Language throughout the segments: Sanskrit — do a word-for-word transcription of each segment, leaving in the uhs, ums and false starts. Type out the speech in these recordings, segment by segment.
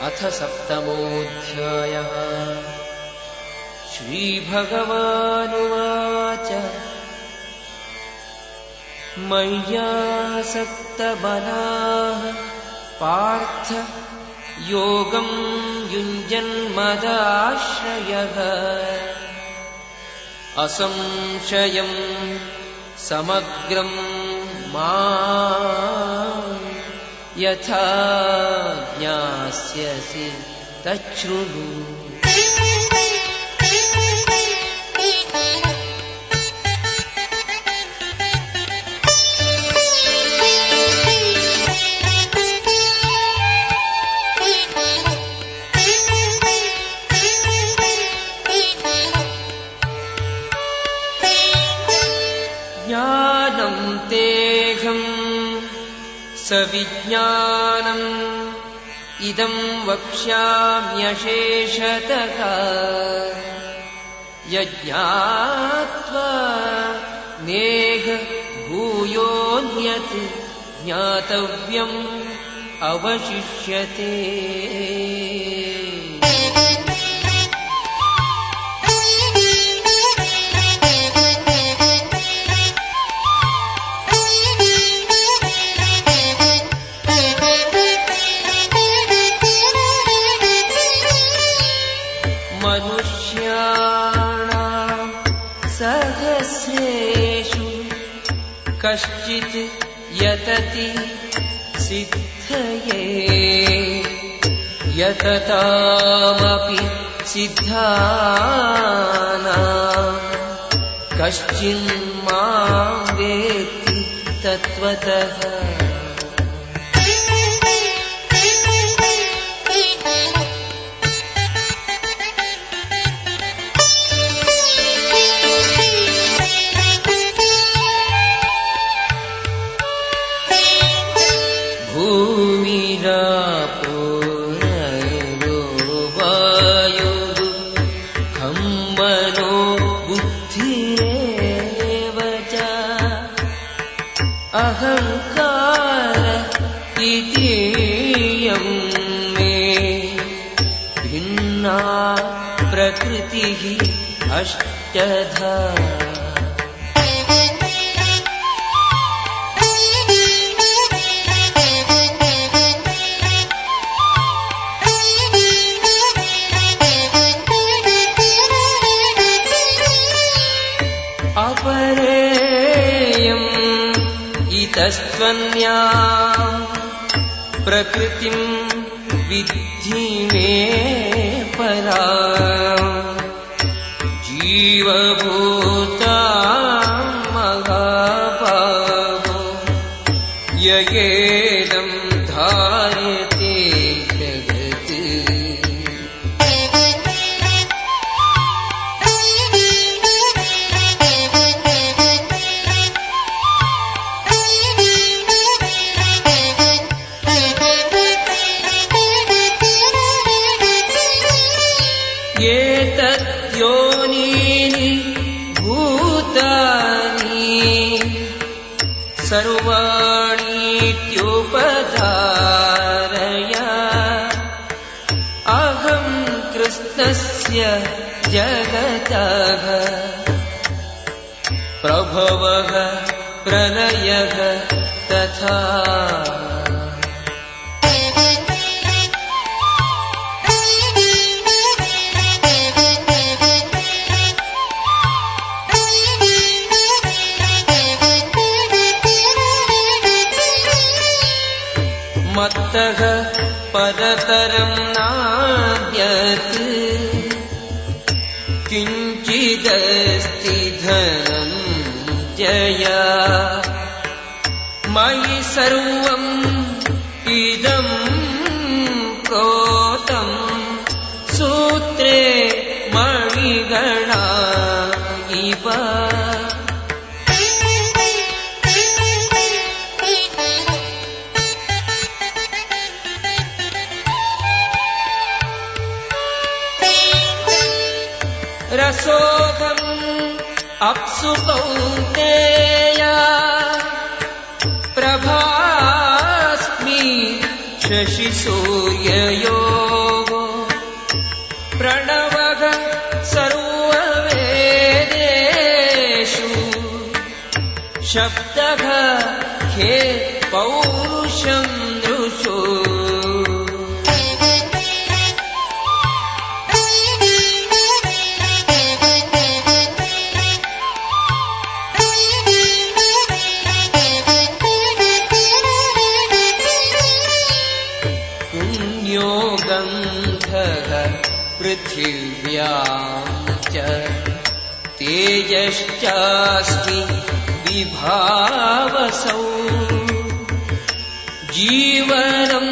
अथ सप्तमोऽध्यायः। श्रीभगवानुवाच मय्यासक्तमनाः पार्थ योगं युञ्जन्मदाश्रयः असंशयं समग्रं माम् यथा ज्ञास्यसि तच्छृणु। ज्ञानं तेऽहं सविज्ञानम् इदं वक्ष्याम्यशेषतः यज्ञात्वा नेह भूयोऽन्यत् ज्ञातव्यम् अवशिष्यते। मनुष्याणां सहस्रेषु कश्चित् यतति सिद्धये यततामपि सिद्धानां कश्चिन्मां वेत्ति तत्त्वतः। भूमिरापो नरो वायुः खं मनो बुद्धिरेव च अहङ्कार इतीयं मे भिन्ना प्रकृतिः अष्टधा। अपरेयम् इतस्त्वन्यां प्रकृतिं विद्धि मे पराम् जीवभूतां महाबाहो ययेदं धार्यते जगत्। एतद्योनीनि भूतानि सर्वाणीत्युपधारय अहं कृष्णस्य जगतः प्रभवः प्रलयः तथा। मत्तः परतरं नान्यत् किञ्चिदस्ति धनञ्जय मयि सर्वम् इदं प्रोतं सूत्रे मणिगणा इव। रसोऽहम् अप्सु कौन्तेय प्रभास्मि शशिसूर्ययोः शब्दः खे पौरुषं नृषु पुण्यो गन्धः पृथिव्यां च तेजश्चास्मि विभावसौ जीवनं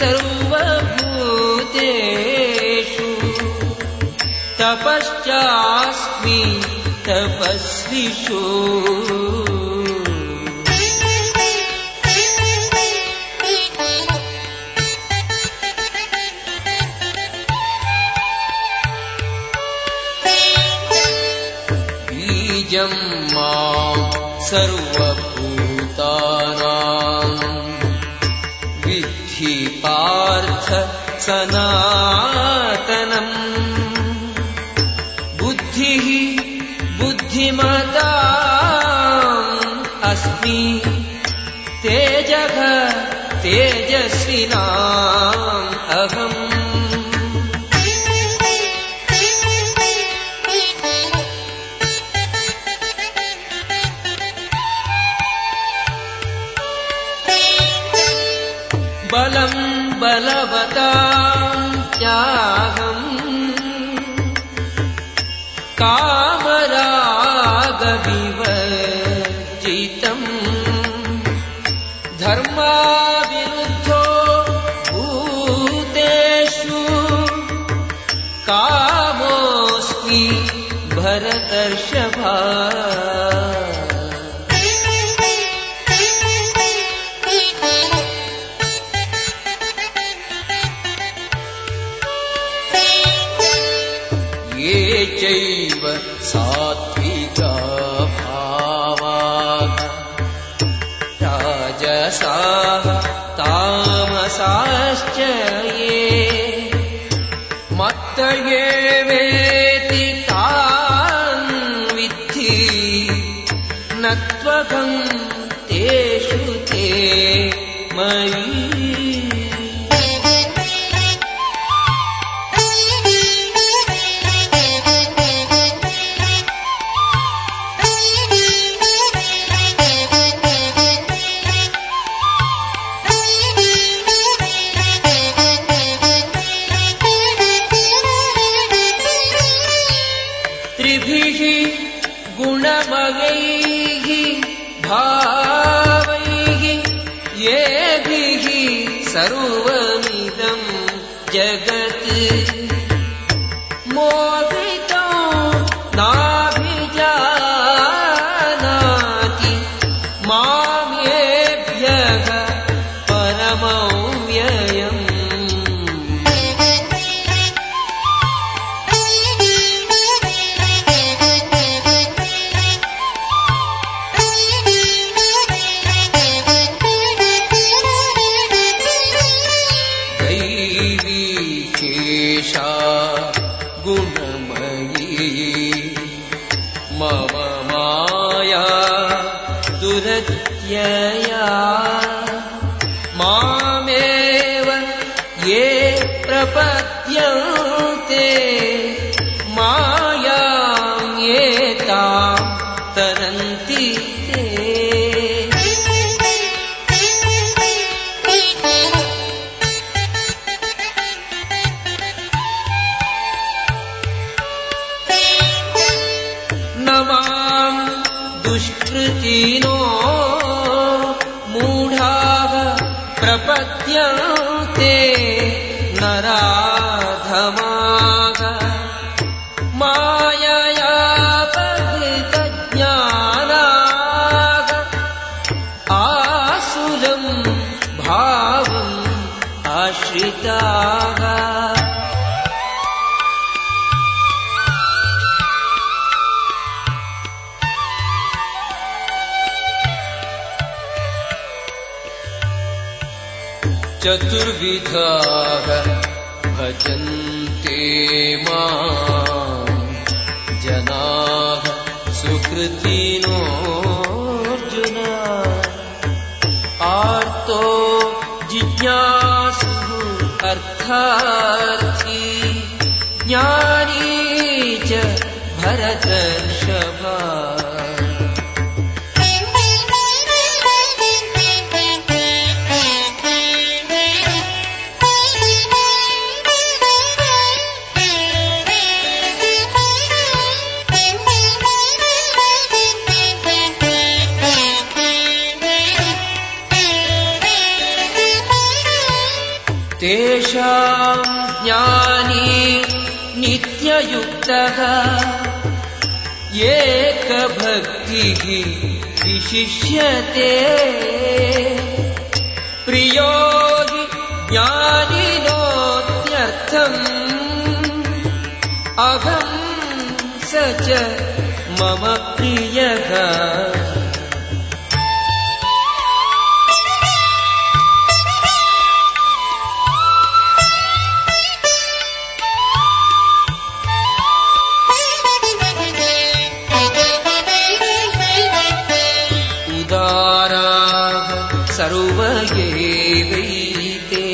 सर्वभूतेषु तपश्चास्मि तपस्विषु बीजं मां सर्वभूतानां विद्धि पार्थ सनातनम् बुद्धिः बुद्धिमताम् अस्मि तेजः तेजस्विनाम् अहम् बलं बलवतां चाहम् कामरागविवर्जितम् धर्माविरुद्धो भूतेषु कामोऽस्मि भरतर्षभा ये चैव सात्विका भावाः राजसाः तामसाश्च ये मत्त एवेति तान् विद्धि न त्वहं तेषु ते मयि त्रिभिः गुणमयैः भावैः येभिः सर्वमिदं जगत् मोहितो नाभिजानाति मामेभ्यः परमव्ययम् शेषा गुणमयी मम माया दुरत्यया मामेव ये प्रपद्यन्ते मायां ये तां तरन्ति ते नमां दुष्कृतिनो मूढाः प्रपद्यन्ते नराधमाः माययापहृतज्ञानाः आसुरं भावम् आश्रिताः चतुर्विधाः भजन्ते मां जनाः सुकृतिनोऽर्जुन आर्तो जिज्ञासु अर्थार्थी ज्ञानी च भरतर्षभा। तेषां ज्ञानी नित्ययुक्तः एकभक्तिः विशिष्यते। प्रियो हि ज्ञानिनोत्यर्थम् अहं स च मम प्रियः। सर्वयेवैते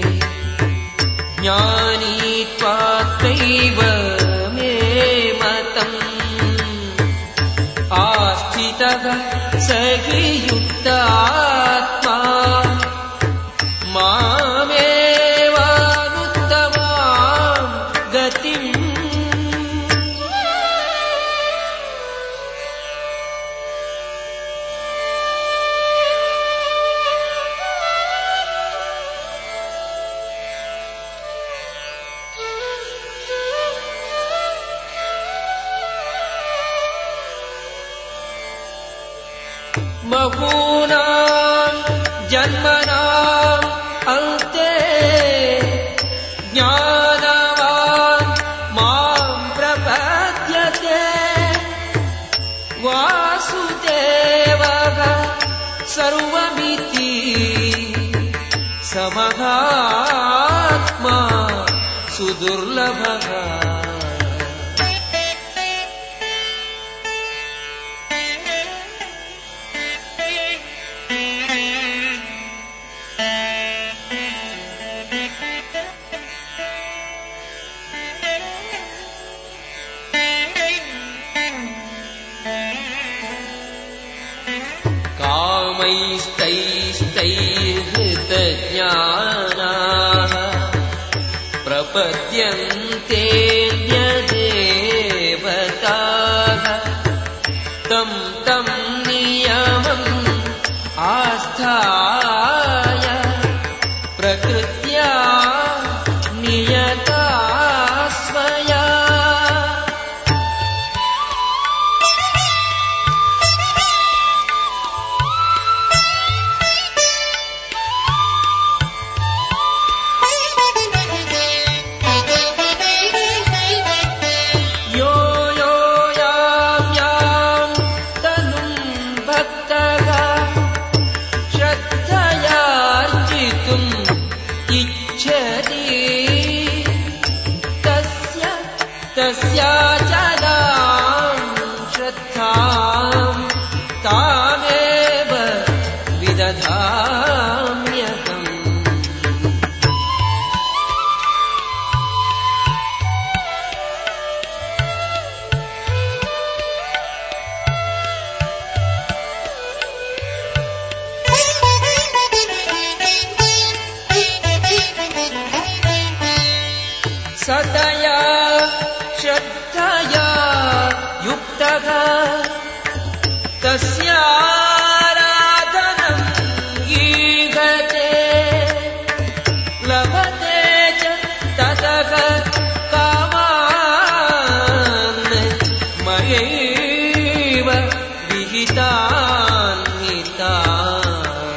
ज्ञानी त्वात्रैव मे मतम्। आस्थितः स हि युक्तात्मा मामेवानुत्तमां गतिम्। बहूनां जन्मनां अन्ते ज्ञानवान् मां प्रपद्यते। वासुदेवः सर्वमिति समहात्मा सुदुर्लभः। कामैस्तैस्तैर्हृतज्ञानाः प्रपद्यन्तेऽन्यदेवताः तं तं नियमम् आस्थाय प्रकृत्या नियता स्वया। तस्याचलां श्रद्धां तामेव विदधाम्यहम्। सतया श्रद्धया युक्तः तस्याराधनं ईहते। लभते च ततः कामान् मयैव विहितान् हितान्।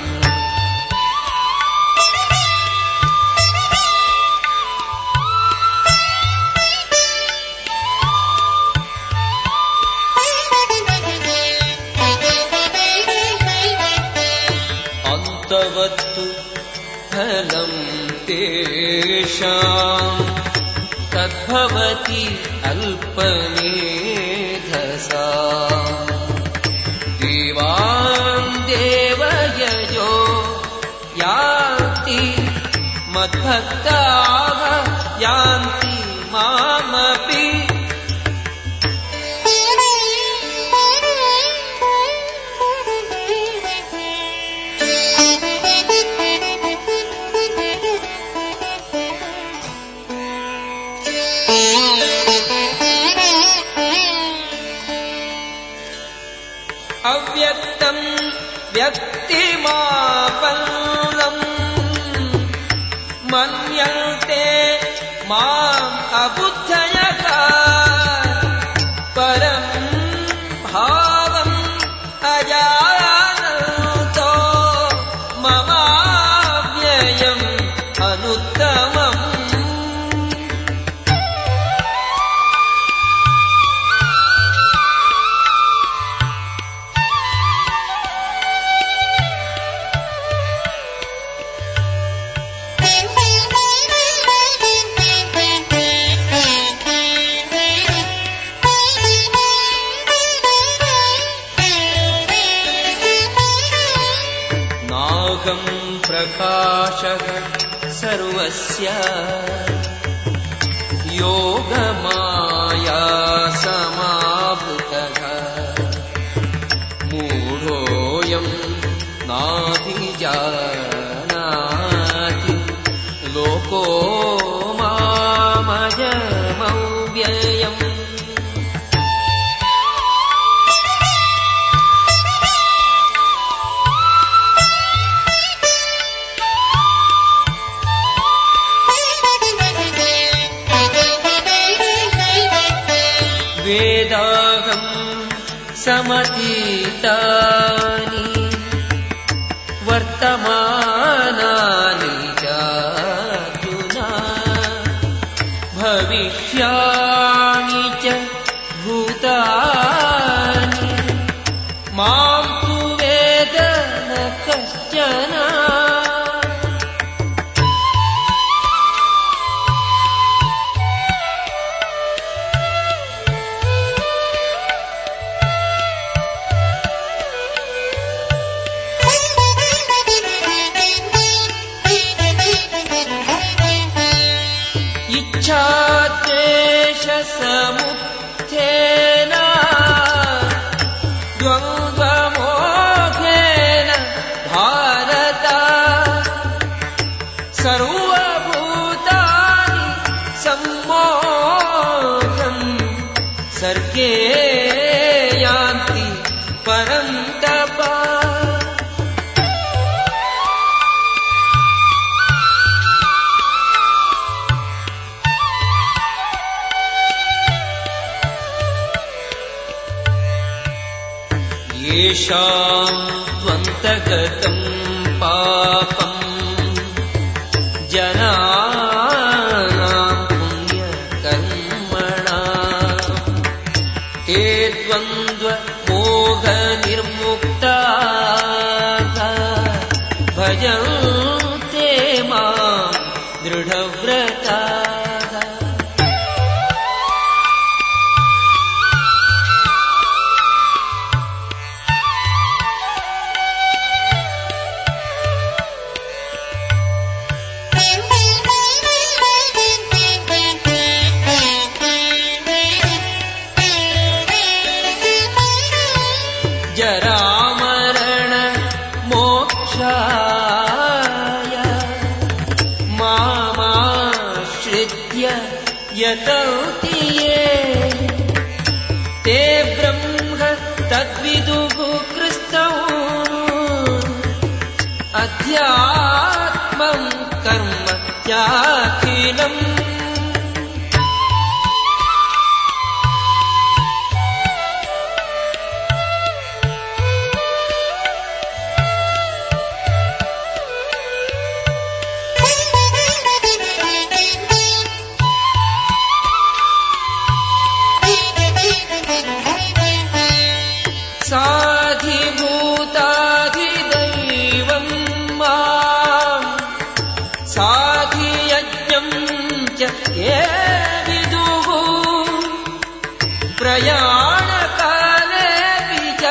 तवत्तु फलं तेषां तद्भवति अल्पमेधसा। देवान् देवयजो मद्भक्ताः यान्ति मामपि अव्यक्तं व्यक्तिमापन्नं मन्यन्ते माम् अबुद्धयः परं भावम् अजानन्तो ममाव्ययम् अनुत्तमम् प्रकाशः सर्वस्य योगमाया समावृतः मूढोऽयं नाभिजानाति लोको मामजमव्ययम् वेदाहं समतीतानि वर्तमानानि चार्जुना भविष्याणि च भूतानि मां तु वेद न कश्चन इच्छाद्वेषसमुत्थेन द्वन्द्वमोहेन भारत सर्वभूतानि सम्मोहन् सर्गे यान्ति परन्तप येषां त्वन्तगतं पापं जनानां पुण्यकर्मणां ते द्वन्द्वमोहनिर्मुक्ताः भजन्ते मां दृढव्रताः जरामरण मोक्षाय मामाश्रित्य यतन्ति ये ते ब्रह्म तद्विदुः कृष्णौ अध्यात्मं कर्म चाखिलम् साधिभूताधिदैवं मां साधियज्ञं च ये विदुः प्रयाणकालेऽपि च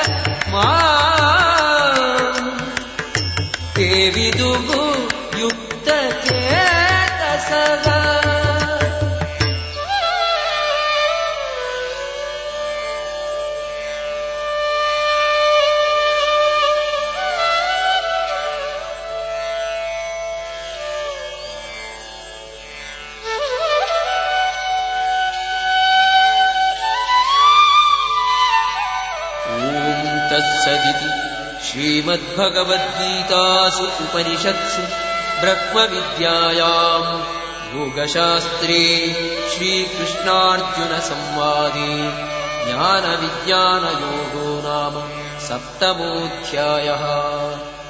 मां ते विदुः युक्तचेतसः रसः तत्सदिति श्रीमद्भगवद्गीतासु उपनिषत्सु ब्रह्मविद्यायाम् योगशास्त्रे श्रीकृष्णार्जुनसंवादे ज्ञानविज्ञानयोगो नाम सप्तमोऽध्यायः।